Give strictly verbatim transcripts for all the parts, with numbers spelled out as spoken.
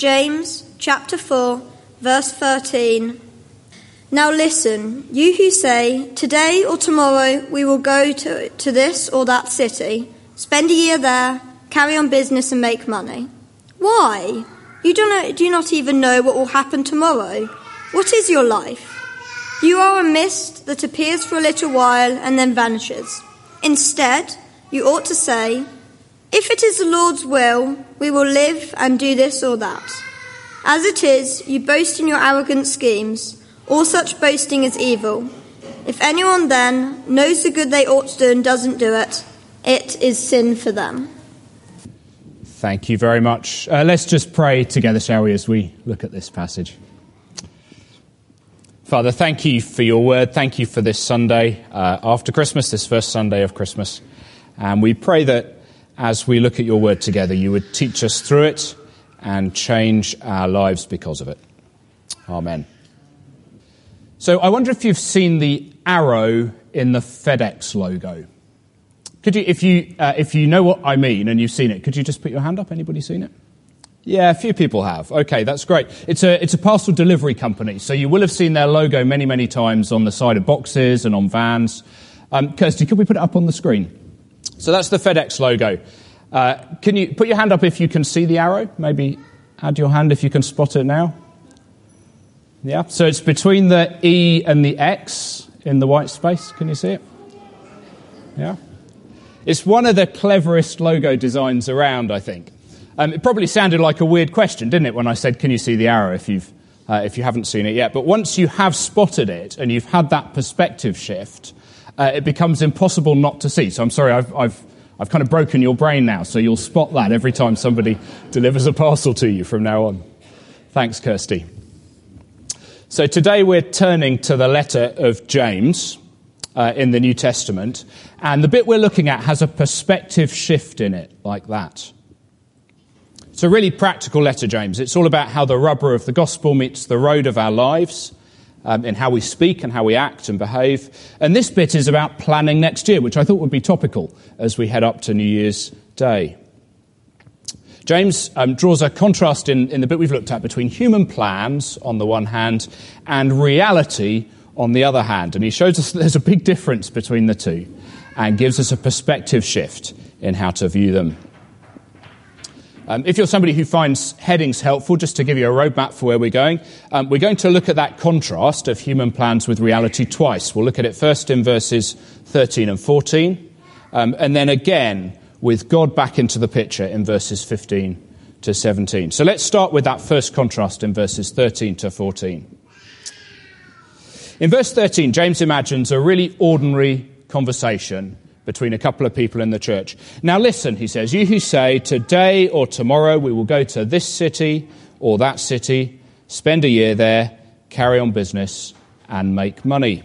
James chapter four, verse thirteen. Now listen, you who say, today or tomorrow we will go to, to this or that city, spend a year there, carry on business and make money. Why? You do not, do not even know what will happen tomorrow. What is your life? You are a mist that appears for a little while and then vanishes. Instead, you ought to say, if it is the Lord's will, we will live and do this or that. As it is, you boast in your arrogant schemes. All such boasting is evil. If anyone then knows the good they ought to do and doesn't do it, it is sin for them. Thank you very much. Uh, let's just pray together, shall we, as we look at this passage. Father, thank you for your word. Thank you for this Sunday uh, after Christmas, this first Sunday of Christmas. And we pray that as we look at your word together, you would teach us through it and change our lives because of it. Amen. So I wonder if you've seen the arrow in the FedEx logo. Could you, if you uh, if you know what I mean and you've seen it, could you just put your hand up? Anybody seen it? Yeah, a few people have. Okay, that's great. It's a it's a parcel delivery company, so you will have seen their logo many, many times on the side of boxes and on vans. Um, Kirsty, could we put it up on the screen? So that's the FedEx logo. Uh, can you put your hand up if you can see the arrow? Maybe add your hand if you can spot it now. Yeah, so it's between the E and the X in the white space. Can you see it? Yeah. It's one of the cleverest logo designs around, I think. Um, it probably sounded like a weird question, didn't it, when I said, can you see the arrow if you've uh, if you haven't seen it yet? But once you have spotted it and you've had that perspective shift, uh, it becomes impossible not to see. So I'm sorry, I've, I've I've kind of broken your brain now, so you'll spot that every time somebody delivers a parcel to you from now on. Thanks, Kirsty. So today we're turning to the letter of James uh, in the New Testament, and the bit we're looking at has a perspective shift in it like that. It's a really practical letter, James. It's all about how the rubber of the gospel meets the road of our lives, um, in how we speak and how we act and behave. And this bit is about planning next year, which I thought would be topical as we head up to New Year's Day. James um, draws a contrast in, in the bit we've looked at between human plans on the one hand and reality on the other hand. And he shows us that there's a big difference between the two and gives us a perspective shift in how to view them. Um, if you're somebody who finds headings helpful, just to give you a roadmap for where we're going, um, we're going to look at that contrast of human plans with reality twice. We'll look at it first in verses thirteen and fourteen, um, and then again with God back into the picture in verses fifteen to seventeen. So let's start with that first contrast in verses thirteen to fourteen. In verse thirteen, James imagines a really ordinary conversation between a couple of people in the church. Now listen, he says, you who say, today or tomorrow we will go to this city or that city, spend a year there, carry on business and make money.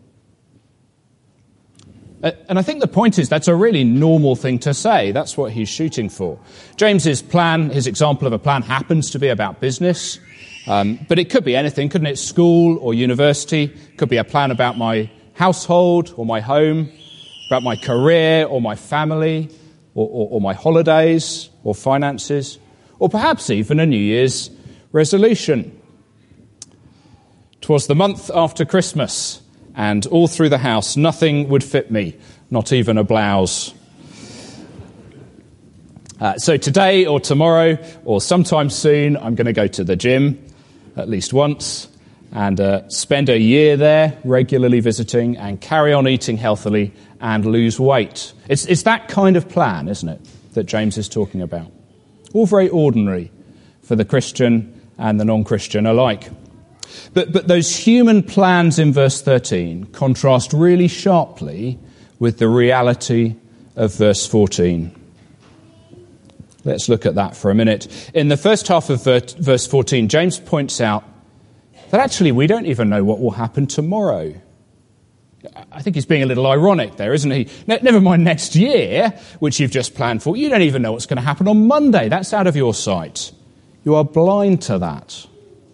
And I think the point is that's a really normal thing to say. That's what he's shooting for. James's plan, his example of a plan happens to be about business, um, but it could be anything, couldn't it? School or university, could be a plan about my household or my home, about my career or my family or, or, or my holidays or finances, or perhaps even a New Year's resolution. 'Twas the month after Christmas, and all through the house nothing would fit me, not even a blouse. Uh, so today or tomorrow or sometime soon I'm going to go to the gym at least once and uh, spend a year there regularly visiting and carry on eating healthily and lose weight. It's, it's that kind of plan, isn't it, that James is talking about. All very ordinary for the Christian and the non-Christian alike. But, but those human plans in verse thirteen contrast really sharply with the reality of verse fourteen. Let's look at that for a minute. In the first half of verse fourteen, James points out that actually we don't even know what will happen tomorrow. I think he's being a little ironic there, isn't he? Ne- never mind next year, which you've just planned for. You don't even know what's going to happen on Monday. That's out of your sight. You are blind to that.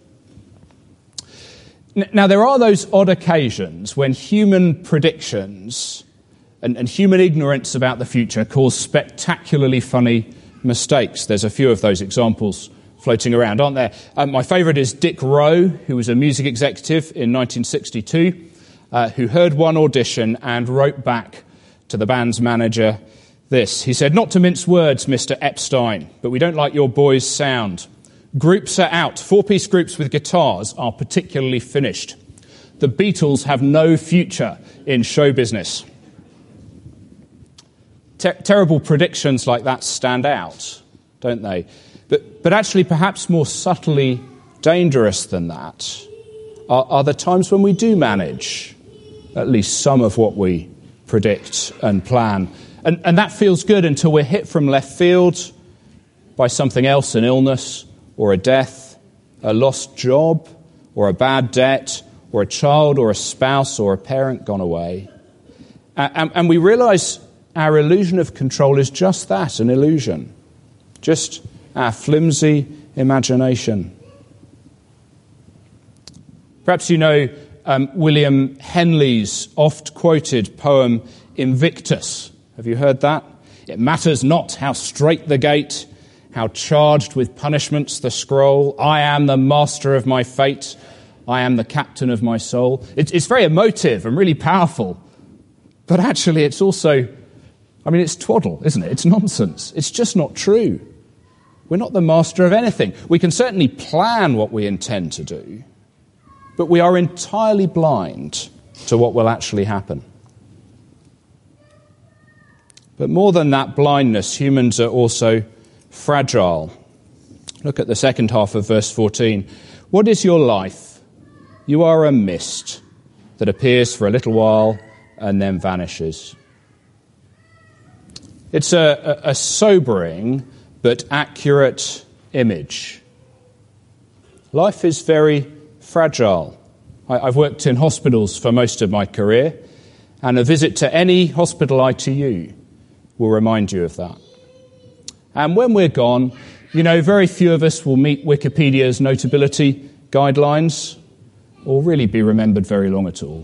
N- now, there are those odd occasions when human predictions and, and human ignorance about the future cause spectacularly funny mistakes. There's a few of those examples floating around, aren't there? Um, my favourite is Dick Rowe, who was a music executive in nineteen sixty-two, uh, who heard one audition and wrote back to the band's manager this. He said, "Not to mince words, Mister Epstein, but we don't like your boys' sound. Groups are out. Four-piece groups with guitars are particularly finished. The Beatles have no future in show business." Ter- terrible predictions like that stand out, don't they? But, but actually, perhaps more subtly dangerous than that are, are the times when we do manage at least some of what we predict and plan. And, and that feels good until we're hit from left field by something else, an illness or a death, a lost job or a bad debt or a child or a spouse or a parent gone away. And, and we realise our illusion of control is just that, an illusion. Just our flimsy imagination. Perhaps you know um, William Henley's oft-quoted poem, Invictus. Have you heard that? It matters not how straight the gate, how charged with punishments the scroll. I am the master of my fate. I am the captain of my soul. It's, it's very emotive and really powerful. But actually it's also, I mean, it's twaddle, isn't it? It's nonsense. It's just not true. We're not the master of anything. We can certainly plan what we intend to do, but we are entirely blind to what will actually happen. But more than that blindness, humans are also fragile. Look at the second half of verse fourteen. What is your life? You are a mist that appears for a little while and then vanishes. It's a, a, a sobering but accurate image. Life is very fragile. I, I've worked in hospitals for most of my career, and a visit to any hospital I T U will remind you of that. And when we're gone, you know, very few of us will meet Wikipedia's notability guidelines or really be remembered very long at all.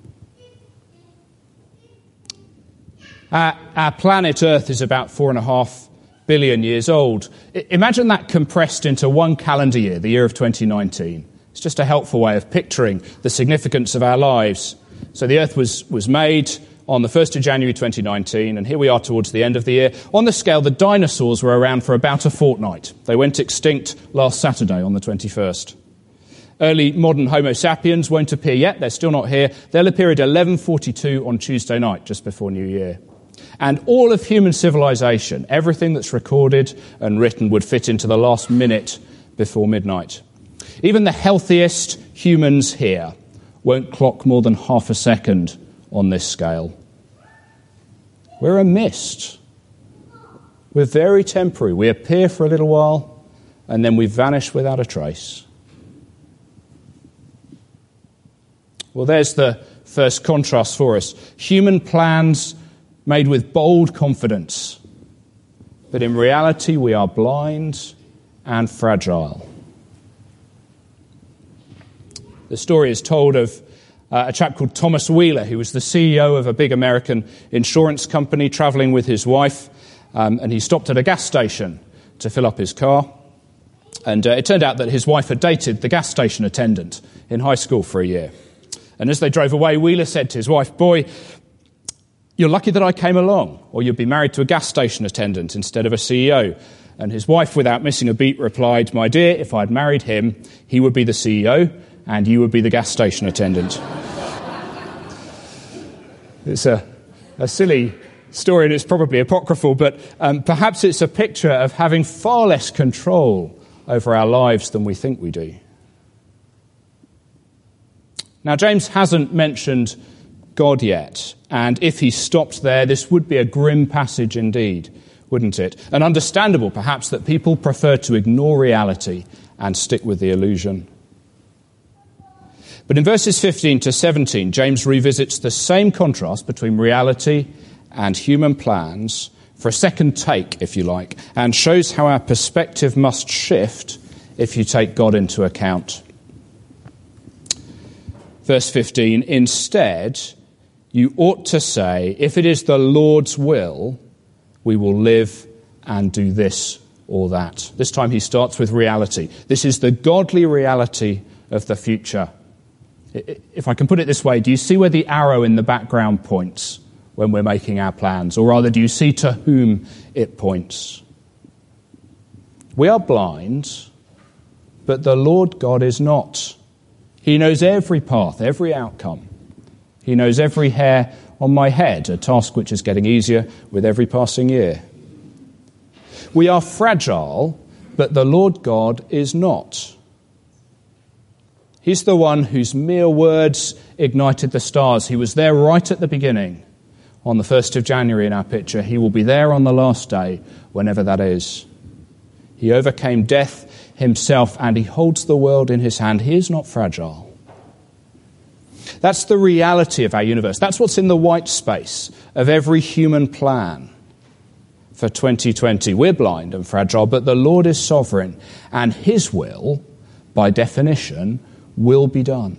Our, our planet Earth is about four and a half billion years old. I, imagine that compressed into one calendar year, the year of twenty nineteen. It's just a helpful way of picturing the significance of our lives. So the Earth was, was made on the first of January twenty nineteen, and here we are towards the end of the year. On the scale, the dinosaurs were around for about a fortnight. They went extinct last Saturday on the twenty-first. Early modern Homo sapiens won't appear yet. They're still not here. They'll appear at eleven forty-two on Tuesday night, just before New Year. And all of human civilization, everything that's recorded and written, would fit into the last minute before midnight. Even the healthiest humans here won't clock more than half a second on this scale. We're a mist. We're very temporary. We appear for a little while, and then we vanish without a trace. Well, there's the first contrast for us. Human plans made with bold confidence. But in reality, we are blind and fragile. The story is told of uh, a chap called Thomas Wheeler, who was the C E O of a big American insurance company, travelling with his wife, um, and he stopped at a gas station to fill up his car. And uh, it turned out that his wife had dated the gas station attendant in high school for a year. And as they drove away, Wheeler said to his wife, "Boy, you're lucky that I came along, or you'd be married to a gas station attendant instead of a C E O." And his wife, without missing a beat, replied, "My dear, if I'd married him, he would be the C E O and you would be the gas station attendant." It's a, a silly story, and it's probably apocryphal, but um, perhaps it's a picture of having far less control over our lives than we think we do. Now, James hasn't mentioned God yet, and if he stopped there, this would be a grim passage indeed, wouldn't it? And understandable, perhaps, that people prefer to ignore reality and stick with the illusion. But in verses fifteen to seventeen, James revisits the same contrast between reality and human plans for a second take, if you like, and shows how our perspective must shift if you take God into account. Verse fifteen, instead, you ought to say, if it is the Lord's will, we will live and do this or that. This time he starts with reality. This is the godly reality of the future. If I can put it this way, do you see where the arrow in the background points when we're making our plans? Or rather, do you see to whom it points? We are blind, but the Lord God is not. He knows every path, every outcome. He knows every hair on my head, a task which is getting easier with every passing year. We are fragile, but the Lord God is not. He's the one whose mere words ignited the stars. He was there right at the beginning, on the first of January in our picture. He will be there on the last day, whenever that is. He overcame death himself, and he holds the world in his hand. He is not fragile. That's the reality of our universe. That's what's in the white space of every human plan for twenty twenty. We're blind and fragile, but the Lord is sovereign, and his will, by definition, will be done.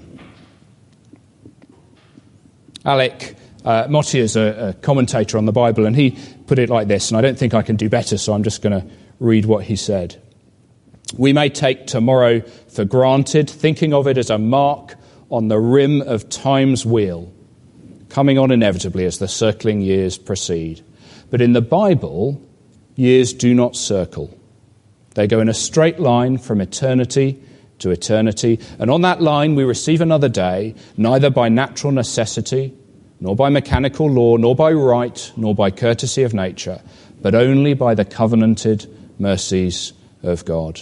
Alec uh, Motti is a, a commentator on the Bible, and he put it like this, and I don't think I can do better, so I'm just going to read what he said. We may take tomorrow for granted, thinking of it as a mark on the rim of time's wheel, coming on inevitably as the circling years proceed. But in the Bible, years do not circle. They go in a straight line from eternity to eternity, and on that line we receive another day, neither by natural necessity, nor by mechanical law, nor by right, nor by courtesy of nature, but only by the covenanted mercies of God.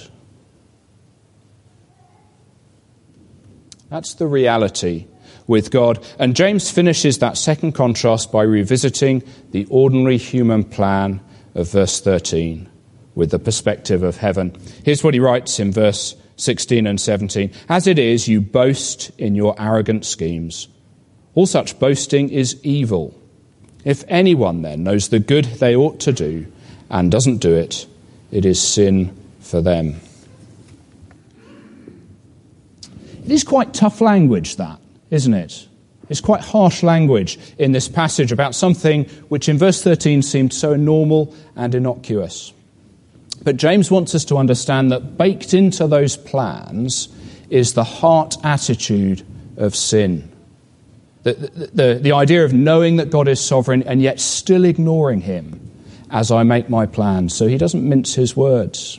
That's the reality with God. And James finishes that second contrast by revisiting the ordinary human plan of verse thirteen with the perspective of heaven. Here's what he writes in verse sixteen and seventeen. As it is, you boast in your arrogant schemes. All such boasting is evil. If anyone then knows the good they ought to do and doesn't do it, it is sin for them. It is quite tough language, that, isn't it? It's quite harsh language in this passage about something which in verse thirteen seemed so normal and innocuous. But James wants us to understand that baked into those plans is the heart attitude of sin. The, the, the, the idea of knowing that God is sovereign and yet still ignoring him as I make my plans. So he doesn't mince his words.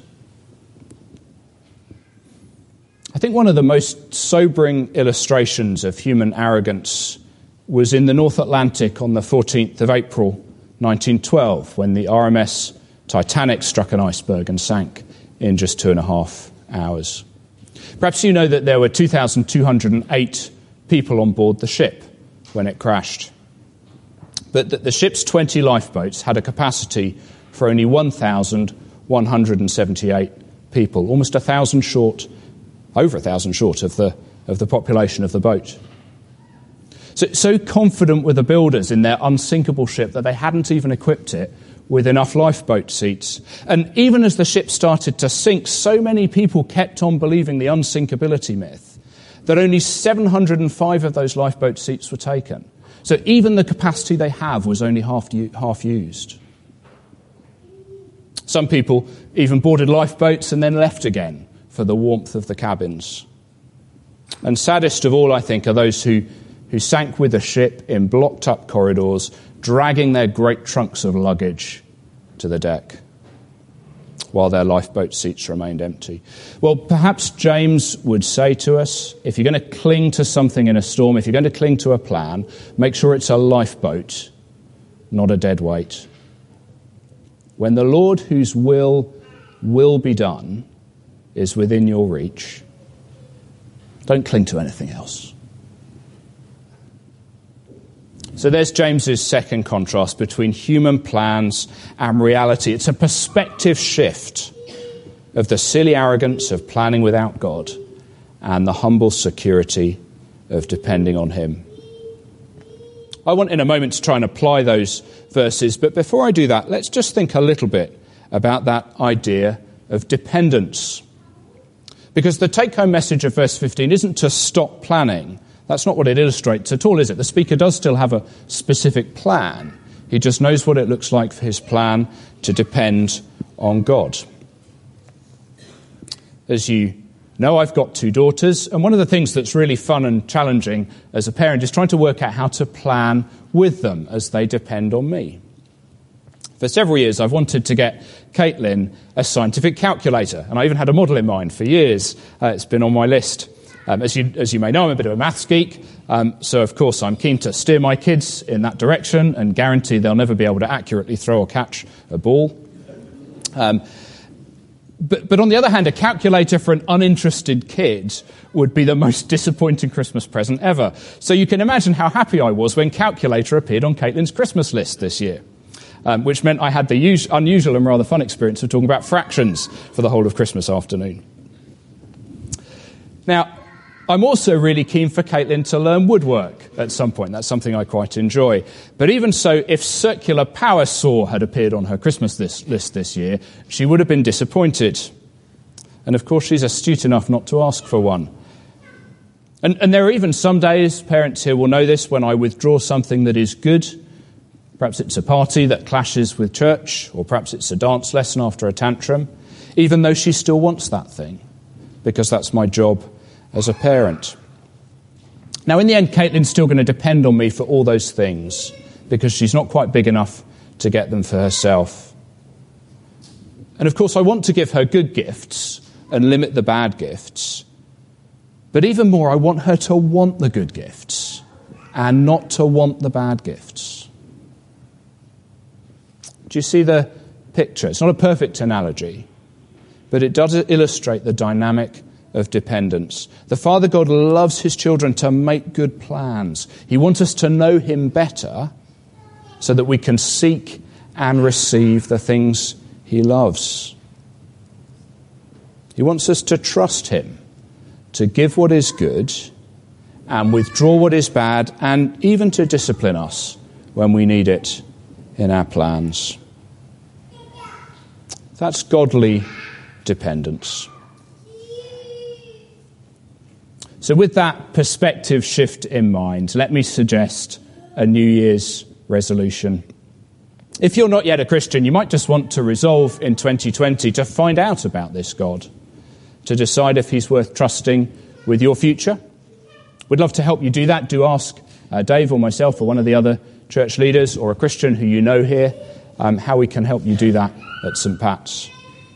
I think one of the most sobering illustrations of human arrogance was in the North Atlantic on the fourteenth of April nineteen twelve, when the R M S Titanic struck an iceberg and sank in just two and a half hours. Perhaps you know that there were two thousand two hundred eight people on board the ship when it crashed, but that the ship's twenty lifeboats had a capacity for only one thousand one hundred seventy-eight people, almost a thousand short over a thousand short of the of the population of the boat. So, so confident were the builders in their unsinkable ship that they hadn't even equipped it with enough lifeboat seats. And even as the ship started to sink, so many people kept on believing the unsinkability myth that only seven hundred five of those lifeboat seats were taken. So even the capacity they have was only half half used. Some people even boarded lifeboats and then left again for the warmth of the cabins. And saddest of all, I think, are those who, who sank with the ship in blocked-up corridors, dragging their great trunks of luggage to the deck, while their lifeboat seats remained empty. Well, perhaps James would say to us, if you're going to cling to something in a storm, if you're going to cling to a plan, make sure it's a lifeboat, not a dead weight. When the Lord, whose will will be done, is within your reach, don't cling to anything else. So there's James's second contrast between human plans and reality. It's a perspective shift of the silly arrogance of planning without God and the humble security of depending on him. I want in a moment to try and apply those verses, but before I do that, let's just think a little bit about that idea of dependence. Because the take-home message of verse fifteen isn't to stop planning. That's not what it illustrates at all, is it? The speaker does still have a specific plan. He just knows what it looks like for his plan to depend on God. As you know, I've got two daughters, and one of the things that's really fun and challenging as a parent is trying to work out how to plan with them as they depend on me. For several years, I've wanted to get Caitlin a scientific calculator, and I even had a model in mind for years. Uh, it's been on my list. Um, as you as you may know, I'm a bit of a maths geek, um, so of course I'm keen to steer my kids in that direction and guarantee they'll never be able to accurately throw or catch a ball. Um, but, but on the other hand, a calculator for an uninterested kid would be the most disappointing Christmas present ever. So you can imagine how happy I was when calculator appeared on Caitlin's Christmas list this year. Um, which meant I had the us- unusual and rather fun experience of talking about fractions for the whole of Christmas afternoon. Now, I'm also really keen for Caitlin to learn woodwork at some point. That's something I quite enjoy. But even so, if circular power saw had appeared on her Christmas this- list this year, she would have been disappointed. And of course, she's astute enough not to ask for one. And, and there are even some days, parents here will know this, when I withdraw something that is good. Perhaps it's a party that clashes with church, or perhaps it's a dance lesson after a tantrum, even though she still wants that thing, because that's my job as a parent. Now, in the end, Caitlin's still going to depend on me for all those things, because she's not quite big enough to get them for herself. And of course, I want to give her good gifts and limit the bad gifts. But even more, I want her to want the good gifts and not to want the bad gifts. Do you see the picture? It's not a perfect analogy, but it does illustrate the dynamic of dependence. The Father God loves his children to make good plans. He wants us to know him better so that we can seek and receive the things he loves. He wants us to trust him, to give what is good and withdraw what is bad, and even to discipline us when we need it in our plans. That's godly dependence. So with that perspective shift in mind, let me suggest a New Year's resolution. If you're not yet a Christian, you might just want to resolve in twenty twenty to find out about this God, to decide if he's worth trusting with your future. We'd love to help you do that. Do ask uh, Dave or myself or one of the other church leaders or a Christian who you know here um, how we can help you do that at St Pat's.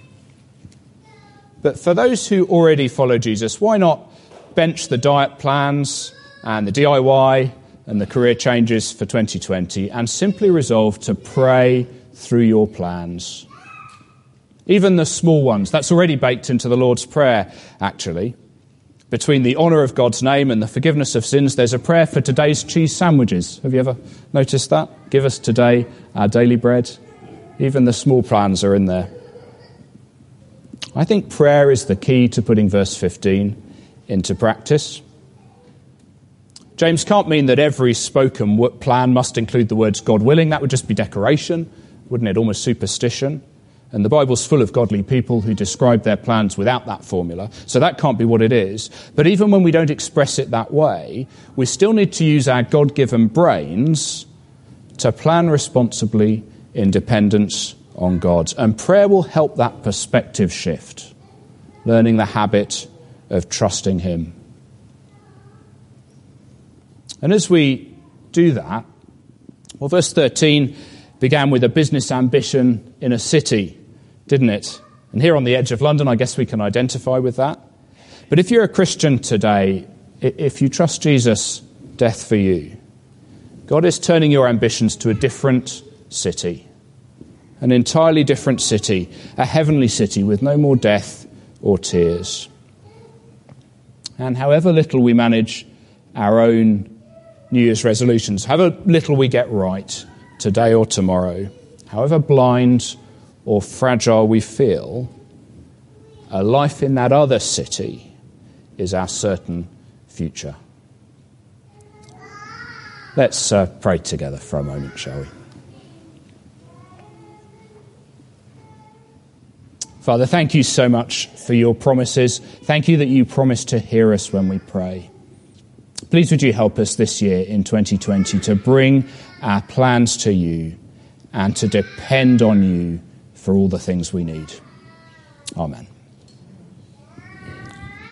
But for those who already follow Jesus, why not bench the diet plans and the D I Y and the career changes for twenty twenty and simply resolve to pray through your plans? Even the small ones. That's already baked into the Lord's Prayer, actually. Between the honour of God's name and the forgiveness of sins, there's a prayer for today's cheese sandwiches. Have you ever noticed that? Give us today our daily bread. Even the small plans are in there. I think prayer is the key to putting verse fifteen into practice. James can't mean that every spoken plan must include the words God willing. That would just be decoration, wouldn't it? Almost superstition. And the Bible's full of godly people who describe their plans without that formula. So that can't be what it is. But even when we don't express it that way, we still need to use our God-given brains to plan responsibly in dependence on God. And prayer will help that perspective shift, learning the habit of trusting him. And as we do that, well, verse thirteen began with a business ambition in a city, didn't it? And here on the edge of London, I guess we can identify with that. But if you're a Christian today, if you trust Jesus' death for you, God is turning your ambitions to a different city, an entirely different city, a heavenly city with no more death or tears. And however little we manage our own New Year's resolutions, however little we get right today or tomorrow, however blind or fragile we feel, a life in that other city is our certain future. Let's uh, pray together for a moment, shall we? Father, thank you so much for your promises. Thank you that you promise to hear us when we pray. Please would you help us this year in twenty twenty to bring our plans to you and to depend on you for all the things we need. Amen.